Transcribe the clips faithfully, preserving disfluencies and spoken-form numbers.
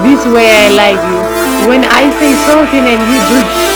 This way I like you. When I say something and you do.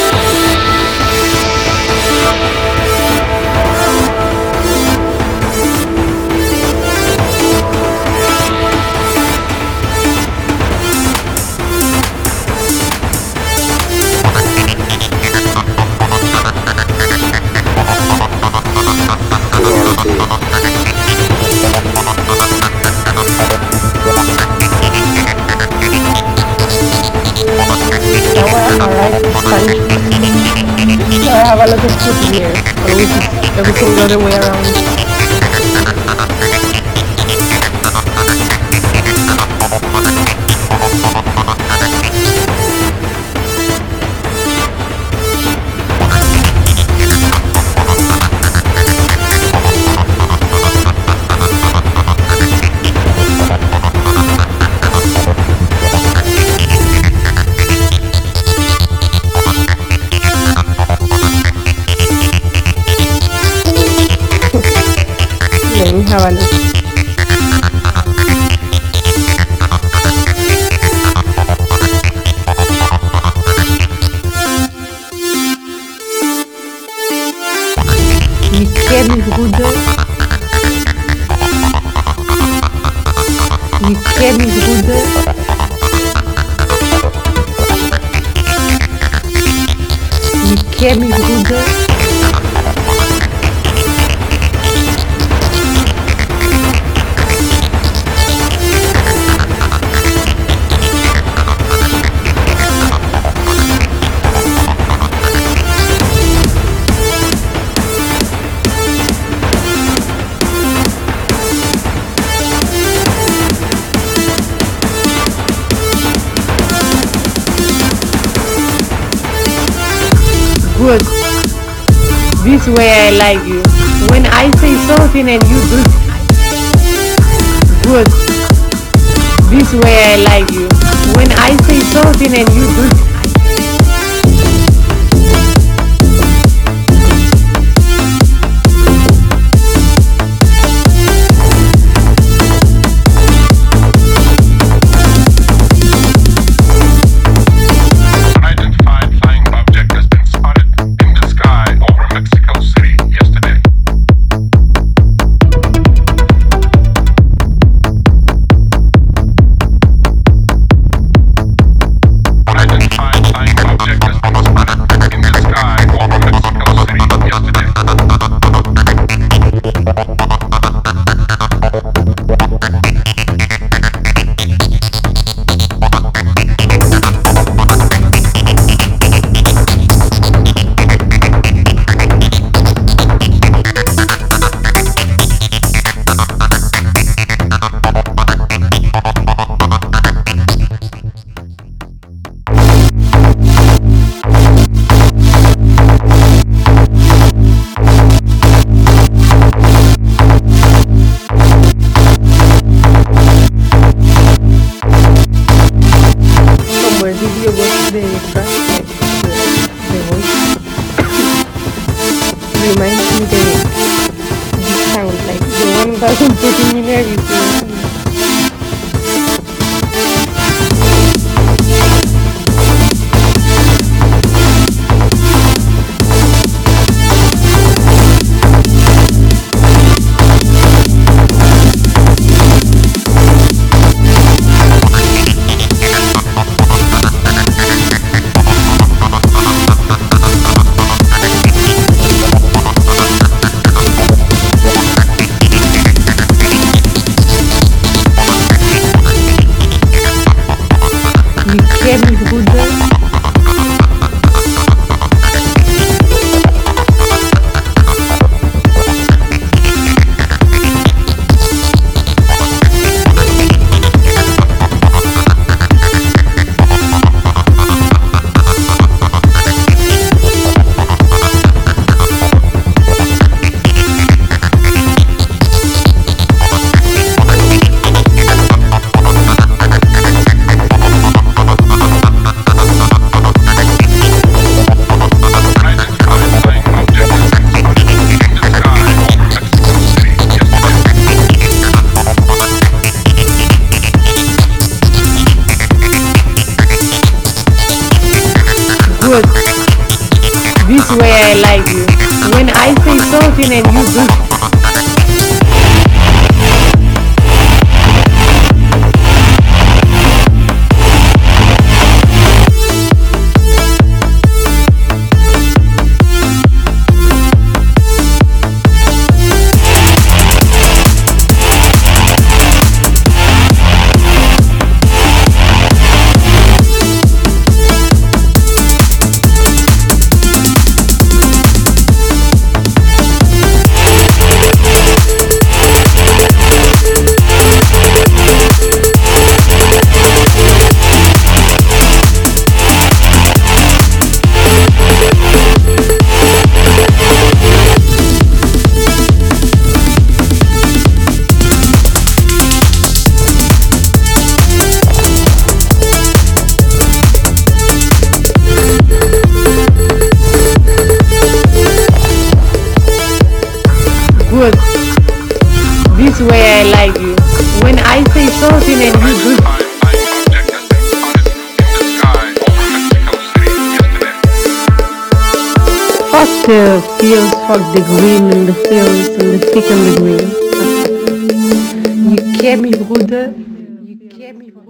Now I arrived in Spanish. Now I have a lot of food here, always it's everything the other way around. Let me have a look. Michele Rude. Michele Rude. Michele Rude. Good. This way I like you. When I say something and you do. Good. This way I like you. When I say something and you do. Video was the track, like the, the voice reminds me the this sound, like the one doesn't put me nervous. Michele Rude. I like you. When I say something and you do. Good. This way I like you. When I say something and you do. Fuck the fields, fuck the green and the fields and the thick and the green. You get me, brother? You get me, brother?